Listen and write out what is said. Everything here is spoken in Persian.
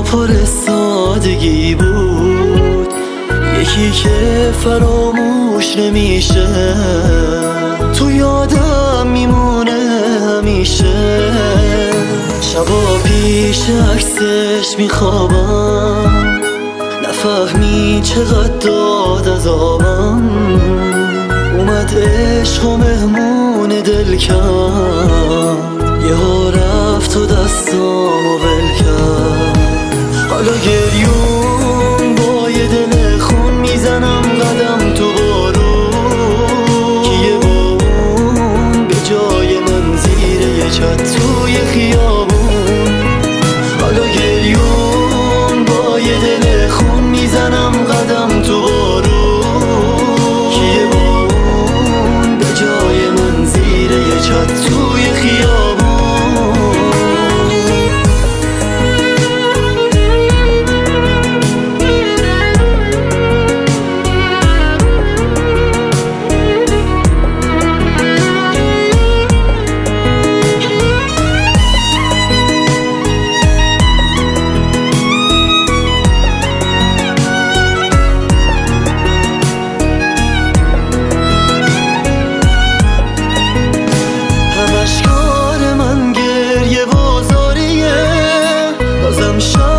پر سادگی بود، یکی که فراموش نمیشه، تو یادم میمونه همیشه. شبا پیش عکسش میخوابم، نفهمی چقدر داد عذابم. اومد عشق و مهمون دل کرد، یهو رفت و دستامو ول کرد. حالا گریون با یه دل خون میزنم قدم تو بارون، کیه با اون به جای من زیر یه چت توی خیابون. حالا گریون با یه دل خون میزنم قدم تو بارون، کیه با اون به جای من زیر یه چت توی خیابون. همش کار من گریه و زاریه، بازم